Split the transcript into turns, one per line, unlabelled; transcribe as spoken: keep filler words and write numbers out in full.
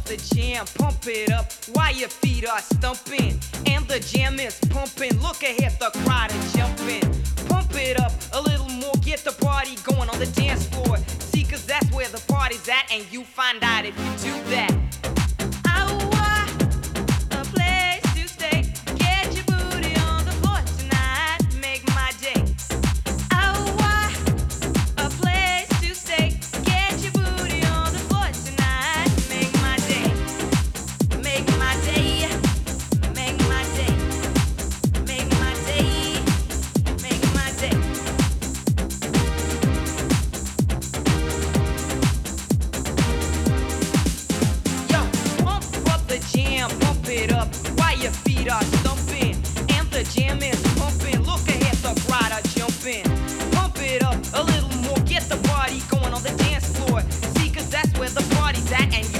the jam, pump it up while your feet are stumping. And the jam is pumping, look ahead, the crowd is jumping. Pump it up a little more, get the party going on the dance floor. See, cause that's where the party's at, and you find out if you do that. Pump it up while your feet are stumping. And the jam is pumping, look ahead, the crowd are jumping. Pump it up a little more, get the party going on the dance floor. See, cause that's where the party's at, and you